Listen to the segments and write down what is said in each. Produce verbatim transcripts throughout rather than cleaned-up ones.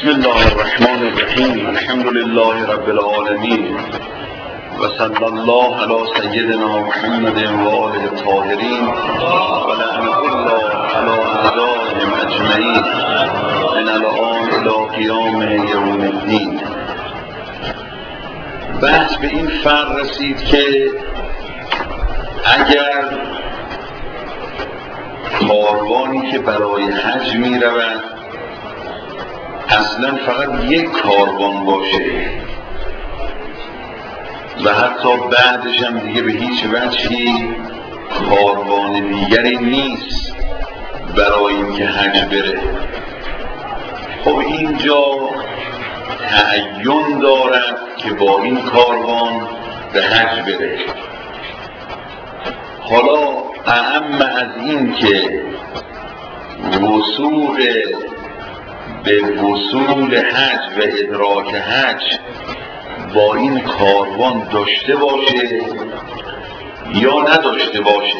بسم الله الرحمن الرحیم. الحمد لله رب العالمین و صلی الله علی سیدنا محمد و آله الطاهرین و لعنة الله علی اعدائهم اجمعین من الآن الی قیام یوم الدین. بحث به این فرق رسید که اگر کاروانی که برای حج می رود اصلا فقط یک کاروان باشه و حتی بعدش هم دیگه به هیچ وجهی کاروان دیگری نیست برای اینکه حج بره، خب اینجا تعین دارد که با این کاروان به حج بره. حالا اهم از این که وثوق به وصول حج و ادراک حج با این کاروان داشته باشه یا نداشته باشه.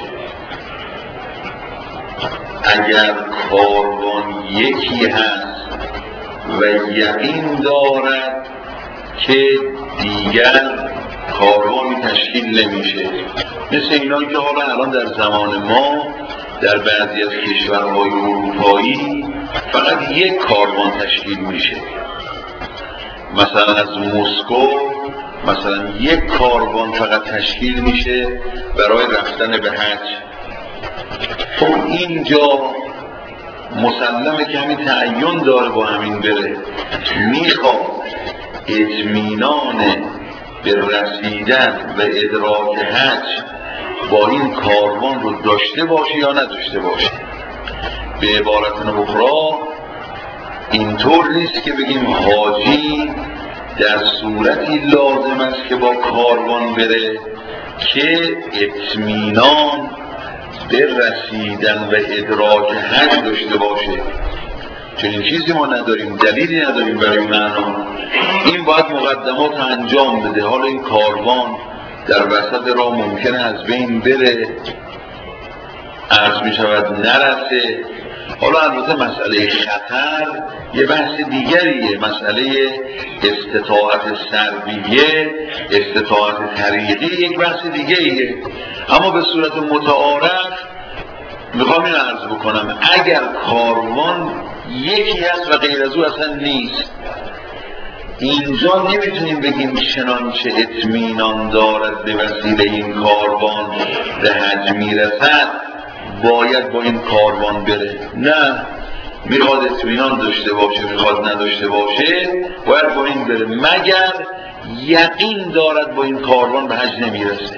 اگر کاروان یکی هست و یقین دارد که دیگر کاروانی تشکیل نمیشه، مثل اینایی که حالا الان در زمان ما در بعضی از کشورهای اروپایی فقط یک کاروان تشکیل میشه، مثلا از مسکو مثلا یک کاروان فقط تشکیل میشه برای رفتن به حج. خب اینجا مسلمه که همین تعین داره با همین بره، میخواد اطمینان به رسیدن و ادراک حج با این کاروان رو داشته باشه یا نداشته باشه. به عبارت اخرى اینطور نیست که بگیم حاجی در صورتی لازم است که با کاروان بره که اطمینان به رسیدن و ادراک حج داشته باشه. چنین چیزی ما نداریم، دلیلی نداریم برای معنا. این باید مقدمات انجام بده. حالا این کاروان در وسط راه ممکنه از بین بره، عرض می شود نرسه. حالا البته مسئله خطر یه بحث دیگریه، مسئله استطاعت سربیه، استطاعت طریقی یک بحث دیگریه. اما به صورت متعارف میخوام این عرض بکنم، اگر کاروان یکی هست و غیر از او اصلا نیست، اینجا نمیتونیم بگیم چنانچه اطمینان دارد به وسیله این کاروان به حج میرسد باید با این کاروان بره. نه، میخواد اطمینان داشته باشه میخواد نداشته باشه باید با این بره، مگر یقین دارد با این کاروان به حج نمیرسه.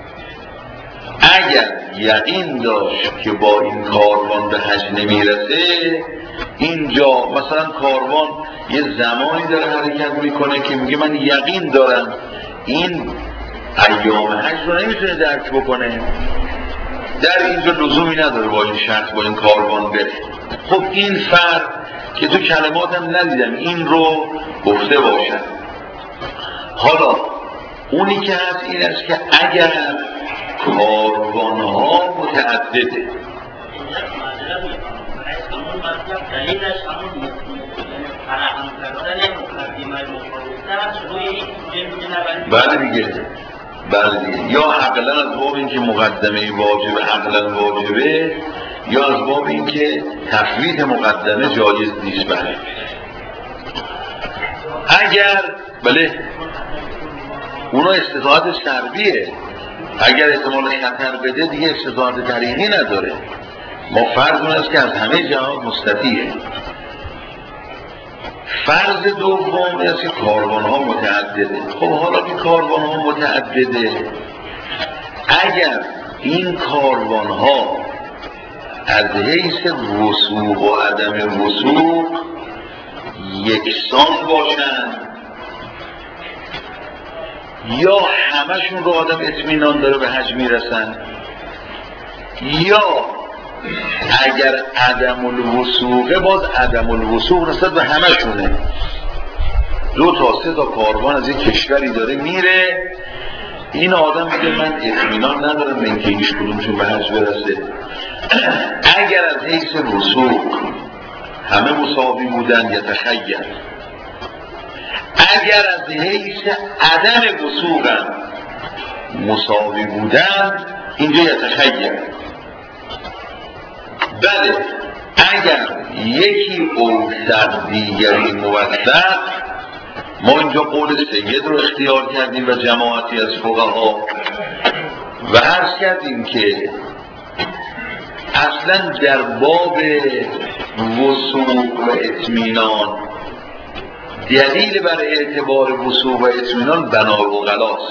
اگر یقین داشت که با این کاروان به حج نمیرسه، اینجا مثلا کاروان یه زمانی داره حرکت میکنه که میگه من یقین دارم این ایام حج رو نمیتونه درک بکنه، در اینجا لزومی نداره با این شخص با این کاروان بره. خب این فرق که تو کلماتم ندیدم این رو گفته باشن. حالا اونی که هست این است که اگر کاروان ها متعدده، بله دیگه بله دیگه یا عقلا از باب این که مقدمه واجبه عقلا واجبه، یا از باب این که تفویت مقدمه جایز نیست. بله اگر بله اونا استطاعت سربیه، اگر احتمال خطر بده دیگه استطاعت طریقی نداره. ما فرض اون است که از همه جهات مستطیعه. فرض دوم است که کاروان ها متعدده. خب حالا که کاروان ها متعدده، اگر این کاروان ها از حیث وثوق و عدم وثوق یکسان باشن، یا همشون رو آدم اطمینان داره به حج میرسن، یا اگر عدم الوثوقه باز عدم الوثوق نسبت به همشونه، دو تا سه تا کاروان از یک کشوری داره میره، این آدم میگه من اطمینان ندارم به اینکه هیچ کدومشون به حج برسه. اگر از حیث وثوق همه مساوی بودن یتخیر، اگر از حیث عدم وثوقم مساوی بودن اینجا یتخیر. بله اگر یکی اوثق دیگری موثق، ما اینجا قول سید رو اختیار کردیم و جماعتی از فقها و عرض کردیم که اصلا در باب وثوق و اطمینان دلیل بر اعتبار وثوق و اطمینان بنای عقلاست.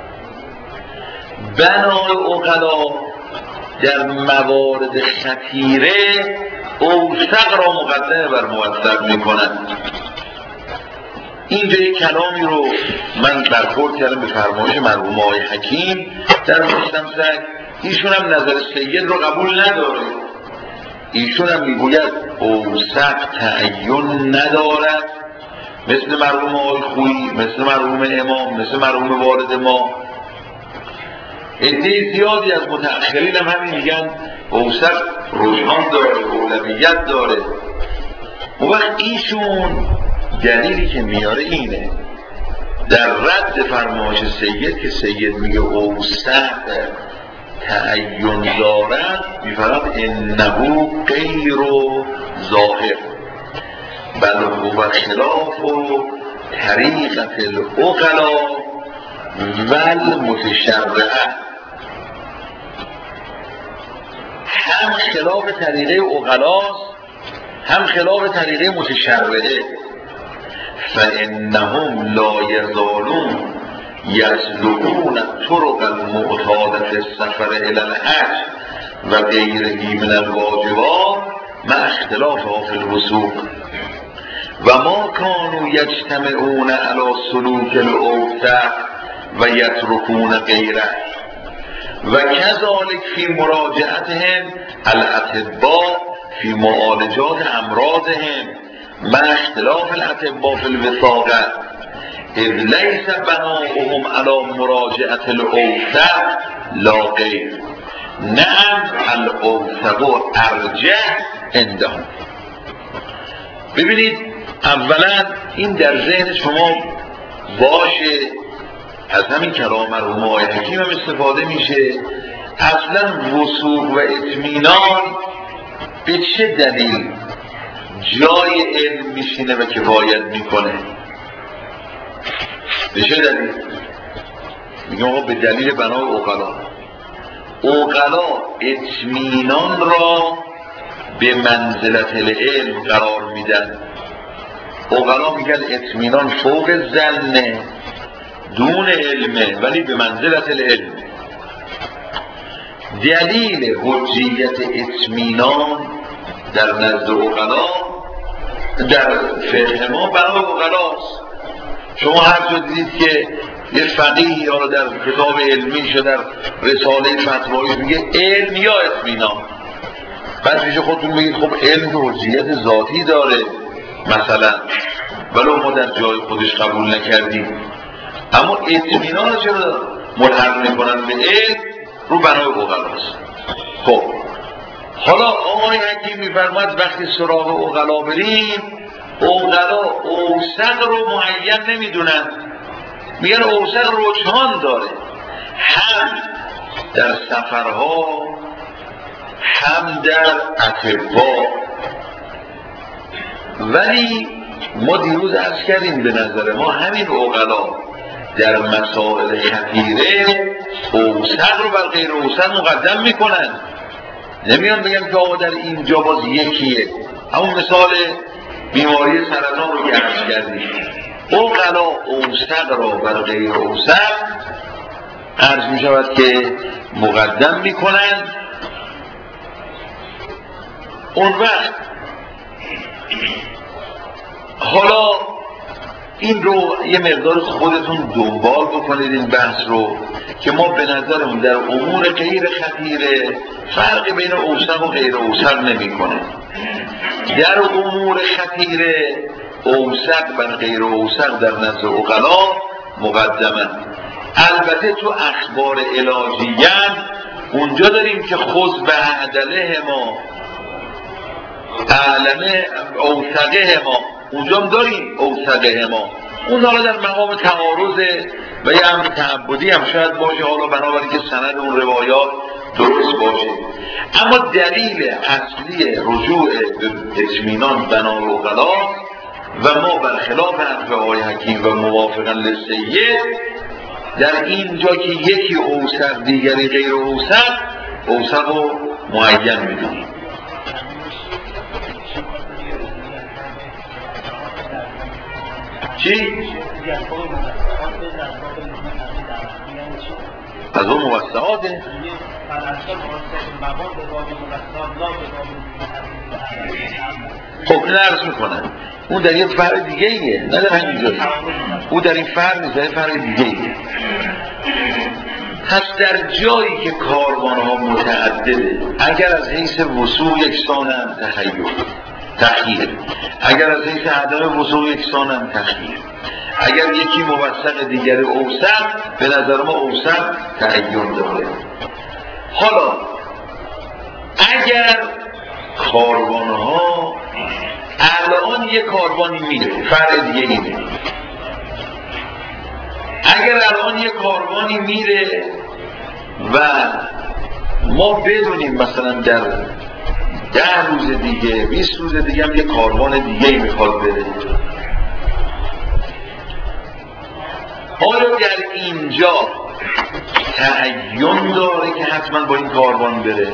بنای عقلا در موارد خطیره اوثق را مقدمه بر موثق میکنند. اینجا یک کلامی رو من برخورد کردم به فرمایش مرحوم آقای حکیم در مستمسک. ایشون هم نظر سید رو قبول نداره، ایشون هم میگوید اوثق تعین ندارد، مثل مرحوم آقای خویی، مثل مرحوم امام، مثل مرحوم والد ما. عده زیادی از متأخرین هم همین میگن اوثق رجحان داره، اولویت داره. اون وقت ایشون دلیلی که میاره اینه در رد فرمایش سید که سید میگه اوثق تعین دارد، میفرد انه غیر ظاهر بل هو خلاف و طریقت العقلا و المتشرعه، هم خلاف طریقه عقلاست هم خلاف طریقه متشرعه. فانهم لا یزالون یسلکون طرق المعتادة السفر الى الحج و غیره من الواجبات مع اختلافها فی الوثوق و ما كانوا یجتمعون علی سلوک الاوثق و یترکون غیره و کذالک فی مراجعتهم الاطباء فی معالجات امراضهم مع اختلاف الاطباء فی الوثاقه اذ لیس بناؤهم علی مراجعت الاوثق لا غیر. نعم الاوثق ارجح عندهم. ببینید اولا این در ذهن شما باشه، از همین کلام مرحوم آقای حکیم هم استفاده میشه. اصلا وثوق و اطمینان به چه دلیل جای علم میشینه و کفایت میکنه؟ به چه دلیل؟ میگم آقا به دلیل بنای عقلا. عقلا اطمینان را به منزلت العلم قرار میدن. عقلا میگن اطمینان فوق ظنه دون علمه ولی به منزلت العلم. دلیل حجیت اطمینان در نزد عقلا در فقه ما بنای عقلاست. شما هر جا دیدید که یه فقیه یا در کتاب علمی شده در رساله فتوایی میگه علم یا اطمینان، بعد پیش خودتون میگید خب علم که حجیت ذاتی داره مثلا، ولو ما در جای خودش قبول نکردیم، اما اطمینان رو چرا ملحق میکنن به علم؟ رو بنای عقلاست. خب حالا آقای حکیم میفرماید وقتی سراغ عقلا بریم، عقلا اوثق رو معین نمیدونن، میگن اوثق رجحان داره هم در سفرها هم در اطباء. ولی ما دیروز عرض کردیم به نظر ما همین عقلا در مسائل خطیره اوثق رو بر غیر اوثق مقدم میکنن، نمیان بگم که آقا در اینجا باز یکیه. همون مثال بیماری سرطان رو که عرض کردیم، عقلا اوثق را بر غیر اوثق عرض می شود که مقدم می کنند. اون وقت حالا این رو یه مقدار خودتون دنبال بکنید این بحث رو که ما به نظرمون در امور غیر خطیره فرق بین اوثق و غیر اوثق نمی کنه. در امور خطیره اوثق بر غیر اوثق در نزد عقلا مقدمه. البته تو اخبار علاجیه اونجا داریم که خذ به عدله ما اعلمه اوثقه ما، اونجا هم داریم اوثقه ما، اون حالا در مقام تعارضه و یه امر تعبدی هم شاید باشه، حالا بنابراین که سند اون روایات درست باشه. اما دلیل اصلی رجوع به اطمینان بنا العقلا و ما برخلاف حرف آقای حکیم و موافقا للسید در اینجا که یکی اوثق دیگری غیر اوثق، اوثق رو معین میدونیم. چی؟ از اون موسعاته؟ خب این عرض میکنن اون در یک فرق دیگه ایه، نه در همینجایی، اون در این فرق نیست، در این فرق دیگه ایه. پس در جایی که کاروان ها متعدده، اگر از حیث وسوع یکسانن تخیل تخییر، اگر از حیث عدم وسوع یکسانن تخییر، اگر یکی موثق دیگری اوثق، به نظر ما اوثق تعین داره. حالا اگر کاروان ها الان یک کاروانی میره، فرق دیگه اینه، اگر الان یک کاروانی میره و ما بدونیم مثلا در ده روز دیگه، بیست روز دیگه هم یک کاروان دیگه میخواد بره، آیا در اینجا تعین داره که حتما با این کاروان بره؟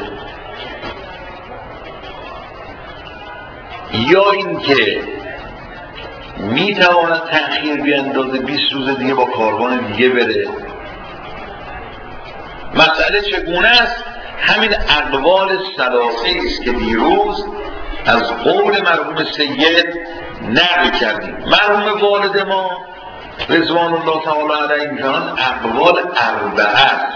یا اینکه میتواند تأخیر بیاندازه بیست روز دیگه با کاروان دیگه بره؟ مسئله چگونه است؟ همین اقوال ثلاثه است که دیروز از قول مرحوم سید نقل کردیم. مرحوم والد ما رضوان الله تعالی علیه میگن اقوال اربعه است.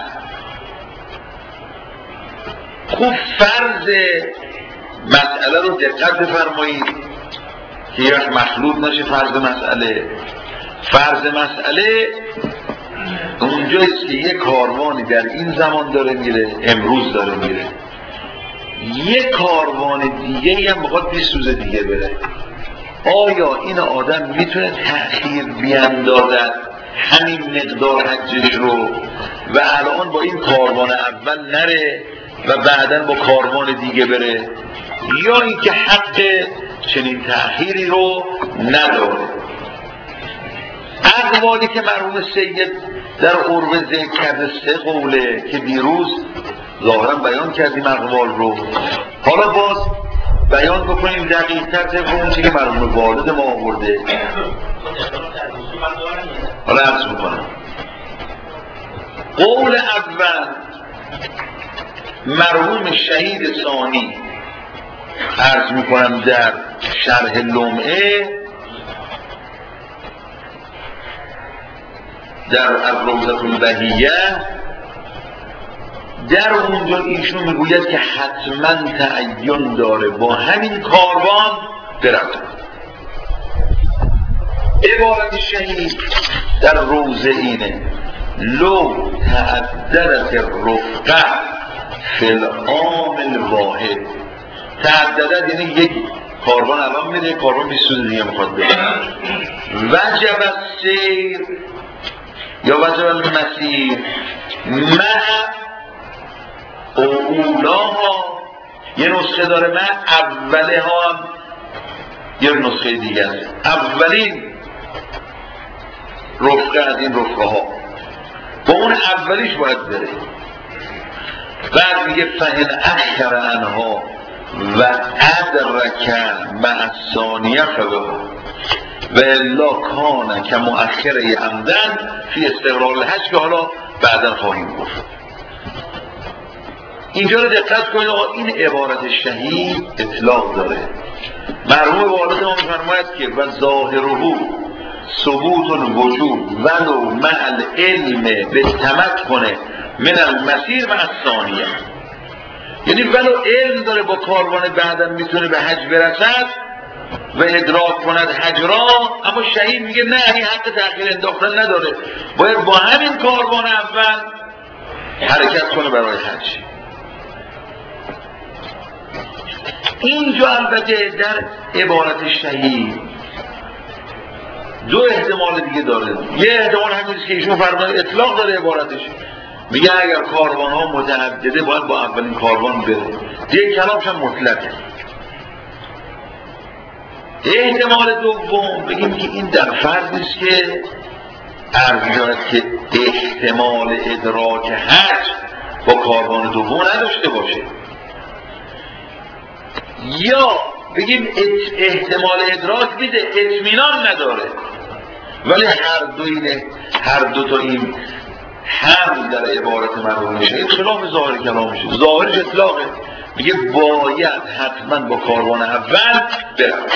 خوب فرض مسئله رو دقت بفرمایید که یک مخلوط نشه فرض مسئله. فرض مسئله اونجاییست که یک کاروانی در این زمان داره میره، امروز داره میره، یک کاروان دیگه هم بخواد بیست روز دیگه بره، آیا این آدم میتونه تأخیر بیاندازد همین مقدار حجش رو و الان با این کاروان اول نره و بعداً با کاروان دیگه بره، یا اینکه حق چنین تأخیری رو نداره؟ اقوالی که مرحوم سید در عروه ذکر کرده سه قوله که دیروز ظاهرا بیان کردیم اقوال رو، حالا باز بیان بکنیم دقیق تر طبق اون چیزی که مرحوم والد ما آورده. حالا عرض میکنم قول اول مرحوم شهید ثانی عرض میکنم در شرح لمعه در الروضة البهیه، در اونجا ایشون میگوید که حتما تعین داره با همین کاروان برد. عبارت شهید در روضه اینه لو تعددت الرفقه فی العام الواحد. تعددت یعنی یک کاروان الان میره، کاروان بیست روز دیگه میخواد بره، وجب السیر یا وجب المسیر مع اولاها، یه نسخه داره من اوله ها هم یه نسخه دیگه است، اولین رفقه از این رفقه ها با اون اولیش باید بره. بعد میگه فهن اخر انها و ادرک مع الثانیه فبها و الا کان که مؤخر عمدن فی استقرار الحج، که حالا بعدا خواهیم گفت. اینجا رو دقت کنید آقا، این عبارت شهید اطلاق داره. مرحوم والد ما می‌فرماید که و ظاهره ثبوت الوجود ولو مع العلم بالتمکن من المسیر مع الثانیه، یعنی ولو علم داره با کاروان بعدم میتونه به حج برسد و ادراک کند حج را، اما شهید میگه نه، این حق تأخیر انداختن نداره، باید با همین کاروان اول حرکت کنه برای حج. اینجا البته در عبارت شهید دو احتمال دیگه داره. یه احتمال همینیست که ایشون فرمودن اطلاق داره عبارتش، میگه اگر کاروان ها متعدده باید با اولین کاروان بره، دیگه کلامش هم مطلقه. احتمال دوم بگیم که این در فرضیست که عرض دارد که احتمال ادراک حج با کاروان دوم نداشته باشه، یا بگیم احتمال ادراک میده اطمینان نداره، ولی هر دو اینه، هر دو تا این هم در عبارت مرحوم شهید خلاف ظاهر کلامشه. ظاهرش اطلاقه، میگه باید حتما با کاروان اول برم.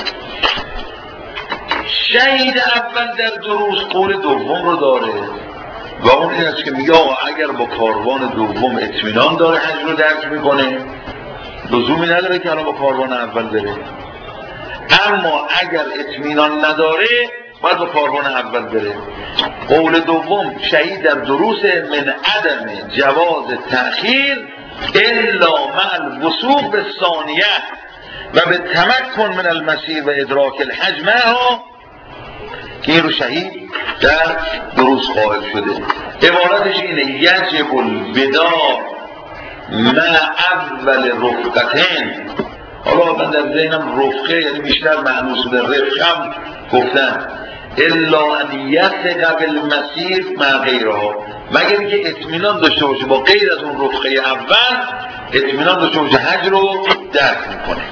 شهید اول در دروس قول دوم رو داره و اون این است که میگه آقا اگر با کاروان دوم اطمینان داره حج رو درک میکنه، لزومی نداره که الان با کاروان اول بره. اما اگر اطمینان نداره باید با کاروان اول بره. قول دوم شهید در دروس من عدم جواز تأخیر الا مع الوثوق بالثانیه و به تمکن من المسیر و ادراک الحج معها، که این رو شهید در دروس قائل شده. عبارتش اینه یجب الوداع مع اول رفقتین. حالا من در ذهنم رفقه یعنی بیشتر معنوس به رفقم گفتن، الا ان یثق بالمسیر مع غیرها، مگر اینکه اطمینان داشته باشه با غیر از اون رفقه اول، اطمینان داشته باشه حج رو درک میکنه.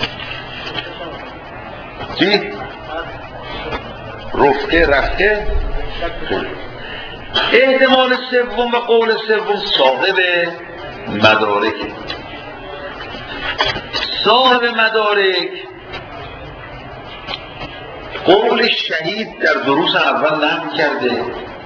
چی؟ رفقه رفقه. احتمال سوم و قول سوم صاحب مدارک. صاحب مدارک قول شهید در دروس اول نقل کرده،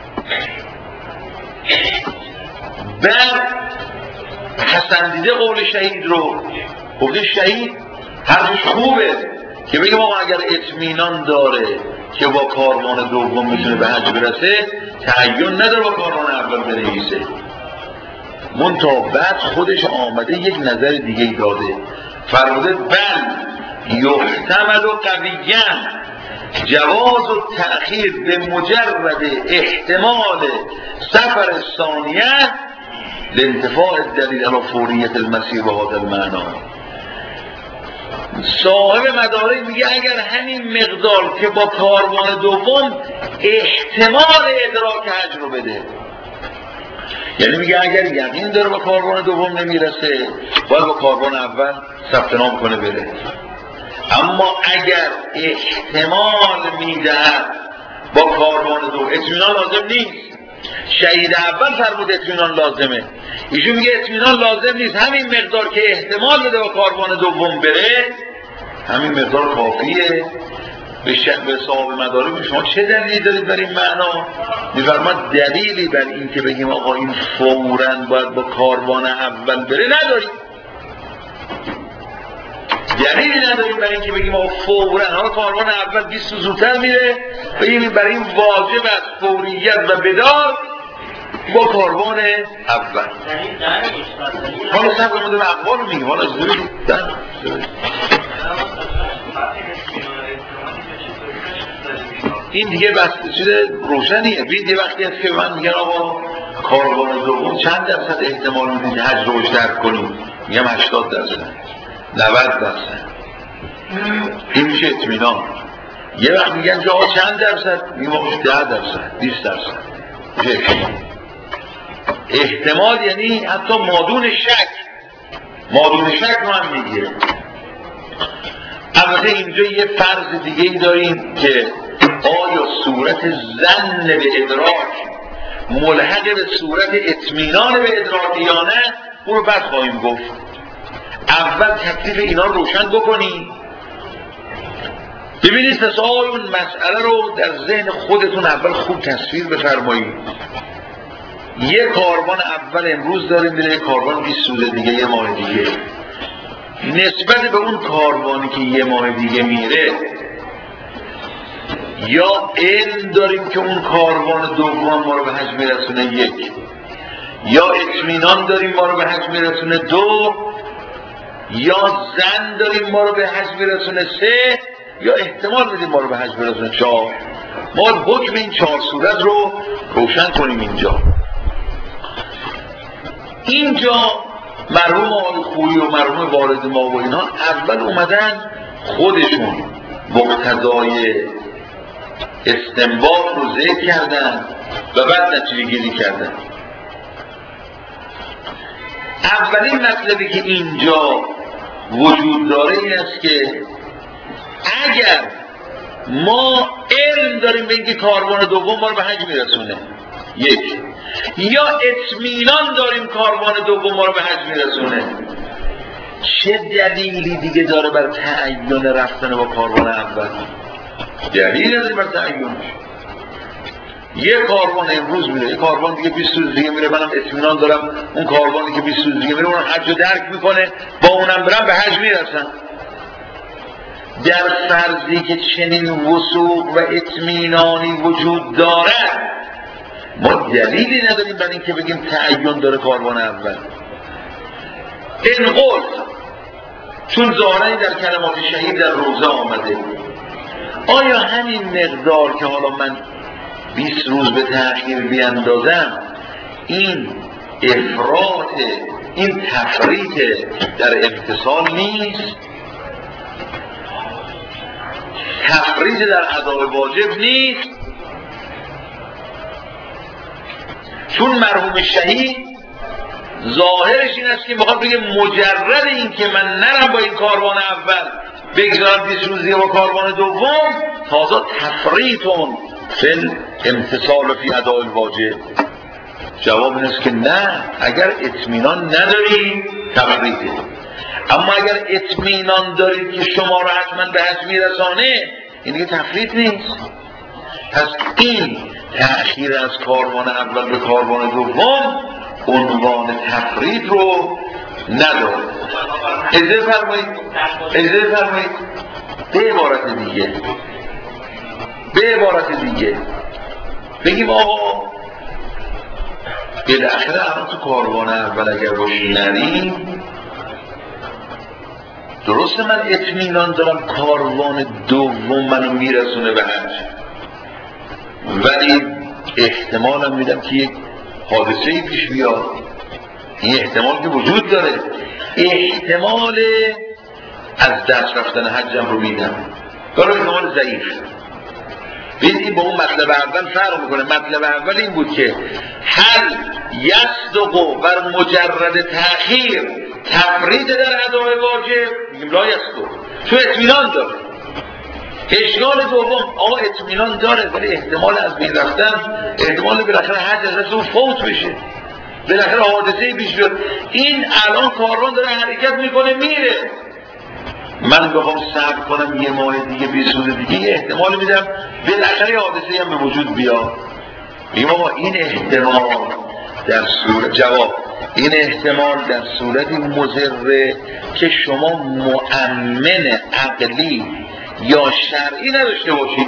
بعد پسندیده قول شهید رو، گفته شهید حرفش خوبه که بگیم آقا اگر اطمینان داره که با کاروان دوم میتونه به حج برسه، تعین نداره با کاروان اول بنویسه. منتها بعد خودش آمده یک نظر دیگه ای داده، فرموده بل یحتمل قویاً جواز و تأخیر به مجرد احتمال سفر ثانیه لانتفاع الدلیل علی فوریت المسیر و هذا المعنی. صاحب مدارک میگه اگر همین مقدار که با کاروان دوم احتمال ادراک حج رو بده، یعنی میگه اگر یقین داره با کاروان دوم نمیرسه باید با کاروان اول ثبت نام کنه بره. اما اگر احتمال میدهد با کاروان دوم، اطمینان لازم نیست، شهید اول فرمود اطمینان لازمه، ایشون میگه اطمینان لازم نیست، همین مقدار که احتمال بده با کاروان دوم بره همین مقدار کافیه. به صاحب مدارک شما چه دلیلی دارید بر این معنا؟ میفرماد دلیلی بر این که بگیم آقا این فوراً باید با کاروان اول بره نداریم. دلیلی نداریم برای اینکه بگیم آقا فوراً، حالا کاروان اول بیست روز زودتر میره، بگیم برای این واجب از فوریت و بدار با کاروان اول. حالا سب کنیم در اقوال رو میگیم، حالا زودی در این دیگه بس چیز روشنیه. بید یه وقتی هست که من میگن آقا کاروان دوم چند درصد احتمال میدید حج روش درک کنیم؟ میگم هشتاد درصد، نود درصد. این میشه اطمینان. یه وقت میگن که آقا چند درصد؟ میگم آقا ده درصد، بیست درصد. میشه احتمال، یعنی حتی مادون شک، مادون شک رو هم میگیره. البته اینجا یه فرض دیگه ای داریم که آیا صورت ظن به ادراک ملحق به صورت اطمینان به ادراک یا نه، اون رو بعد خواهیم گفت. اول تکلیف اینا رو روشن بکنیم. ببینید تصاوی اون مسئله رو در ذهن خودتون اول خوب تصویر بفرمایید. یه کاروان اول امروز داریم میره، یه کاروان بیست روز دیگه، یه ماه دیگه. نسبت به اون کاروانی که یه ماه دیگه میره، یا علم داریم که اون کاروان دوم ما رو به حج میرسونه یک، یا اطمینان داریم ما رو به حج میرسونه دو، یا زن داریم ما رو به حج برسونه سه، یا احتمال بدیم ما رو به حج برسونه چهار. ما حکم این چهار صورت رو روشن کنیم. اینجا اینجا مرحوم آقای خویی و مرحوم والد ما و اینا اول اومدن خودشون مقتضای استنباط رو ذکر کردن و بعد نتیجه گیری کردن. اولین مطلبی که اینجا وجود داره این است که اگر ما علم داریم به اینکه کاروان دوم ما رو به حج میرسونه، یک، یا اطمینان داریم کاروان دوم ما رو به حج میرسونه، چه دلیلی دیگه داره برای تعین رفتن با کاروان اول؟ دلیلی نداره برای تعینش. یه کاروان امروز میره، یه کاروان دیگه بیست روز دیگه میره، منم اطمینان دارم اون کاروانی که بیست روز دیگه میره اونم حج رو درک میکنه، با اونم برم به حج میرسن. در فرضی که چنین وثوق و اطمینانی وجود دارد، ما دلیلی نداریم برای اینکه بگیم تعین داره کاروان اول. این قول چون ظاهرا در کلمات شهید در روزه آمده، آیا همین مقدار که حالا من بیست روز به تأخیر بیاندازم این افراط، این تفریط در امتثال نیست؟ تفریط در ادای واجب نیست؟ چون مرحوم شهید ظاهرش این است که میخواد بگه مجرد این که من نرم با این کاروان اول بگذارم بیست روز دیگه با کاروان دوم، تازه تفریطون فی امتصال و فی ادای الواجب. جواب این است که نه، اگر اطمینان نداری تفریطه، اما اگر اطمینان دارید که شما را حتما به حج میرسانه، این دیگه تفریط نیست. پس این تأخیر از کاروان اول به کاروان دوم عنوان تفریط رو نداره. اجازه فرمایید اجازه فرمایید به عبارت دیگه به عبارت دیگه بگیم آقا بالاخره الان تو کاروان اول اگر باشی نریم، درسته من اطمینان دارم کاروان دوم منو میرسونه به حج، ولی احتمالم میدم که یک حادثه‌ای پیش بیاد. این احتمال که وجود داره، احتمال از دست رفتن حجم رو میدم، برای احتمال ضعیف. ببین این با اون مطلب اول فرق میکنه. مطلب اول این بود که هل یصدق بر مجرد تأخیر تفرید در ادای واجب؟ میگیم لا یصدق، چون اطمینان داره. اشکال دوم، آقا اطمینان داره ولی احتمال از بین رفتن، احتمال بالاخره حج از دست اون فوت بشه، بالاخره حادثه‌ای پیش بیاد. این الان کاروان داره حرکت میکنه میره، من بخوام صبر کنم یه ماه دیگه بیست روز دیگه احتمال میدم بالاخره حادثه‌ای هم به وجود بیاد. میگم آقا این احتمال در صورت جواب این احتمال در صورتی مضره که شما مؤمن عقلی یا شرعی نداشته باشید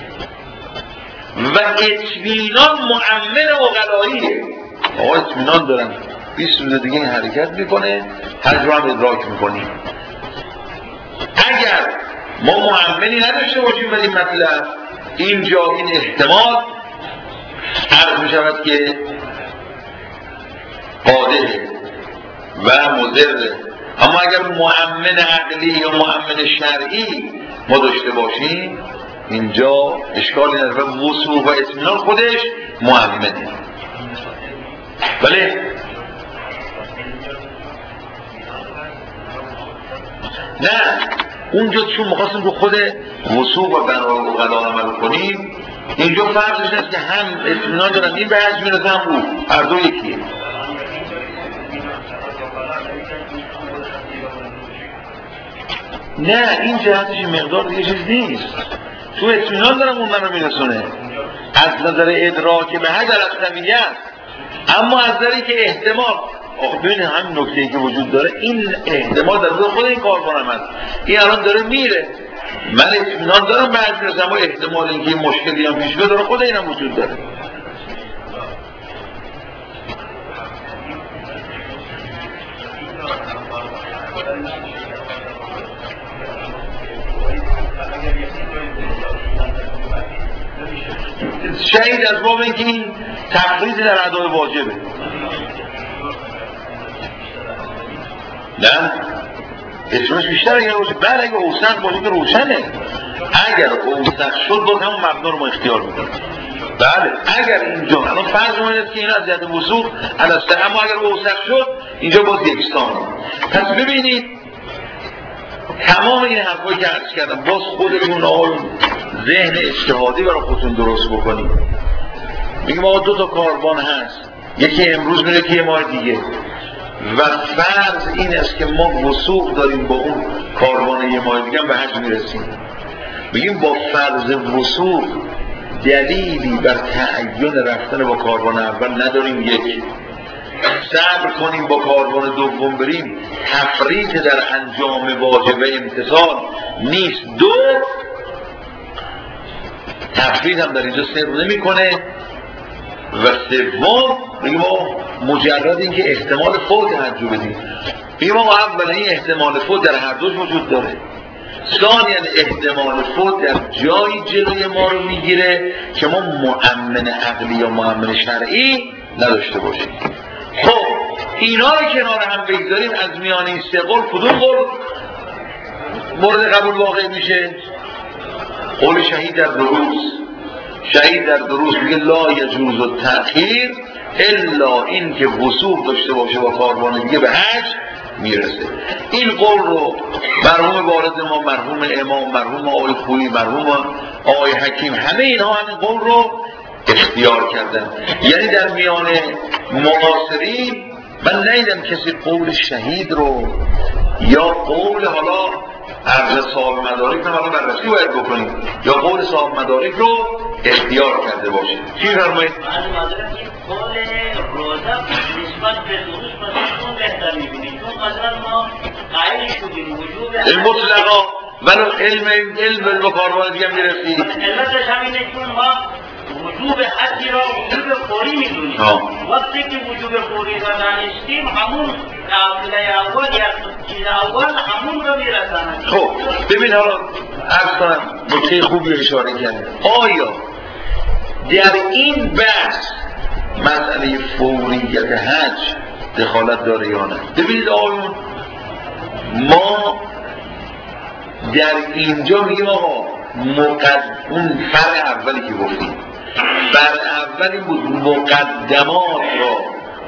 و اطمینان مؤمن عقلاییه. آقا اطمینان دارم بیست روز دیگه این حرکت میکنه، حج رو هم ادراک میکنیم. اگر ما مؤمنی نداشته باشیم ولی مطلب اینجا این احتمال عرض میشود که قادره و مضره. اما اگر مؤمن عقلی یا مؤمن شرعی ما داشته باشیم، اینجا اشکالی نداره و وثوق و اطمینان خودش مؤمنه. بله نه، اونجا چون مخواستیم رو خود وثوق و بنای عقلا عمل کنیم، اینجا فرضش هست که هم اطمینان دارن این به حج میرسه هم او، هر دو یکیه. نه این جهتش مقدار دیگه چیز نیست، تو اطمینان دارم اون منو میرسونه از نظر ادراک به حج الاسلویت، اما از نظری که احتمال آخه ببینید همین نکته‌ای که وجود داره، این احتمال در خود این کاربانم هست. این الان داره میره، من اطمینان دارم به حج میرسم، اما احتمال اینکه این مشکلی هم پیش بیاد داره خود اینم وجود داره. شهید از باب اینکه این تفریط در ادای واجبه. نه اسمش بیشتر اگر باشه، بله اگر اوسق باشه که روشنه. اگر اوسق شد باز همون مبنا رو ما اختیار میکنیم. بله اگر اینجا الان فرض کنید که این از جهت وثوق الاسته، اما اگر اوسق شد اینجا باز یکسانه. پس ببینید تمام این حرفایی که عرض کردم باز خودتون آقایون ذهن اجتهادی برای خودتون درست بکنید. میگم آقا دو تا کاروان هست، یکی امروز میره که یه ماه دیگه، و فرض این است که ما وثوق داریم با اون کاروان یه ماه دیگه هم به حج میرسیم. میگیم با فرض وثوق دلیلی بر تعین رفتن با کاروان اول نداریم. یک، صبر کنیم با کاروان دوم بریم، تفریط در انجام واجب امتثال نیست. دو، تفریط هم در اینجا سر نمیکنه. و سوم میگیم ما مجرد این که احتمال فوت حج رو بدیم، میگیم ما اولا این احتمال فوت در هر دوش وجود داره، ثانیاً احتمال فوت در جایی جلوی ما رو میگیره که ما مؤمن عقلی یا مؤمن شرعی نداشته باشیم. خب اینا رو کنار هم بگذاریم، از میان این سه قول کدوم قول مورد قبول واقع میشه؟ قول شهید در دروس. شهید در دروس میگه لا یجوز التأخیر الا این که وثوق داشته باشه با کاروان دیگه به حج میرسه. این قول رو مرحوم والد ما، مرحوم امام، مرحوم آقای خویی، مرحوم آقای حکیم، همه اینها همین قول رو اختیار کردن. یعنی در میان معاصرین من ندیدم کسی قول شهید رو یا قول حالا عرض صاحب مدارک رو حالا بررسی باید بکنیم یا قول صاحب مدارک رو اختیار کرده باشه. چی فرمایید؟ قول روزه نسبت به دروس مثلا بهتر می‌بینید، چون مثلا ما قائل شدیم وجوب این مطلقا ولو علم علم به کاروان دیگه میرسید. علتش همینه چون ما وجوب حجی را وجوب فوری میدونیم. وقتی که وجوب فوری را دانستیم همون قابل اول یا چیز اول همون را میرساند. خب ببین حالا عرض کنم نکته خوبی اشاره کرده. آیا در این بحث مسئله فوریت حج دخالت داره یا نه؟ ببینید آقایون، ما در اینجا میگیم آقا مقد... اون فرع اولی که گفتیم، فرع اولی بود مقدمات را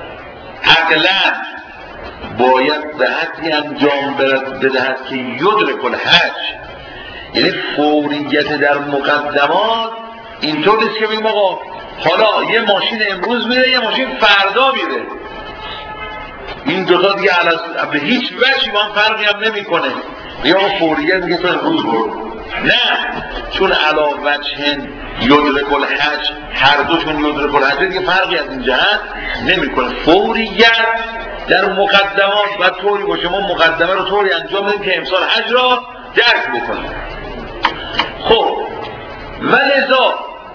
عقلا باید به حدی انجام بدهد که یدرک الحج، یعنی فوریت در مقدمات اینطور نیست که بگیم آقا حالا یه ماشین امروز میره یه ماشین فردا میره، این دوتا دیگه به هیچ وجهی با هم فرقی هم نمی کنه، یا فوریت میگه تو امروز برو. نه، چون علا وجهن یدرک الحج، هر دوشون یدرک الحج دیگه فرقی از این جهت نمی کنه. فوریت در مقدمات باید طوری باشه ما مقدمه رو طوری انجام بدیم که امسال حج را درک بکنیم. خب ولذا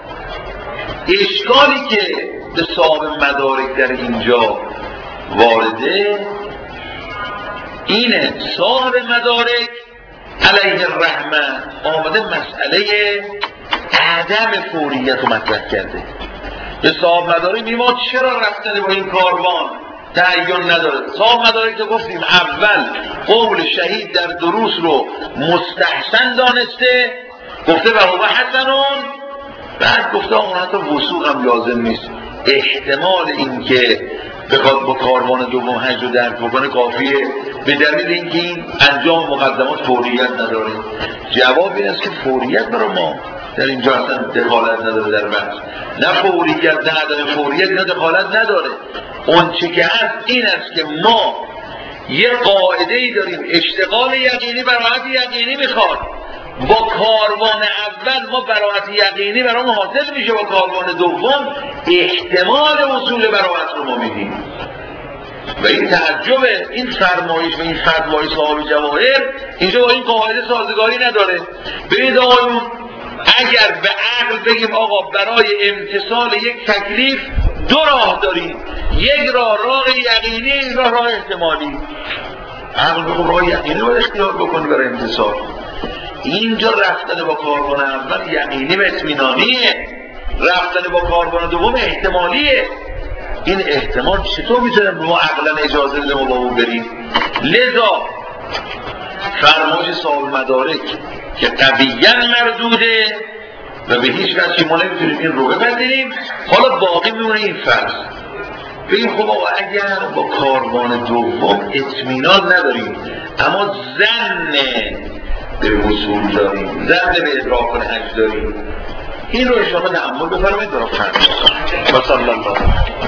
اشکالی که به صاحب مدارک در اینجا وارده اینه، صاحب مدارک علیه الرحمه آمده مسئله عدم فوریت رو مطرح کرده. به صاحب مدارک میگه ما چرا رفتن با این کاروان تعین نداره. صاحب مدارک که گفتیم اول قول شهید در دروس رو مستحسن دانسته، گفته و هو حسنون، بعد گفته اون حتی وثوق هم لازم نیست، احتمال این که بخواد با کاروان دوم حج رو درک بکنه کافیه، به دلیل اینکه این انجام مقدمات فوریت نداره. جواب این است که فوریت برای ما در اینجا اصلا دخالت نداره در بحث، نه فوریت نه عدم فوریت نه دخالت نداره. اون چه که هست این است که ما یه قاعده ای داریم، اشتغال یقینی براحت یقینی میخواد. با کاروان اول ما براحت یقینی برای ما حاصل میشه، با کاروان دوم احتمال وصول براحت رو ما میدیم. و این تعجبه، این فرمایش و این فتوای صاحب جواهر اینجا با این قاعده سازگاری نداره. ببینید آقایون، اگر به عقل بگیم آقا برای امتثال یک تکلیف دو راه داریم، یک راه راه یقینی، یک راه راه احتمالی. عقل بگم راه یقینی رو اختیار بکنی برای امتثال. اینجا رفتن با کاروان اول یقینی و اطمینانیه، رفتن با کاروان دوم احتمالیه. این احتمال چطور میتونه ما عقلا اجازه بده ما با اون بریم؟ لذا فرمایش صاحب مدارک که قویاً مردوده و به هیچ وجه ما نمیتونیم این رو ببندیم. حالا باقی میمونه این فرض، بگیم خب آقا اگر با کاروان دوم اطمینان نداریم اما ظن به وصول داریم، ظن به ادراک الحج داریم، این رو شما تأمل بفرمایید. درست فرمایید. و صلی الله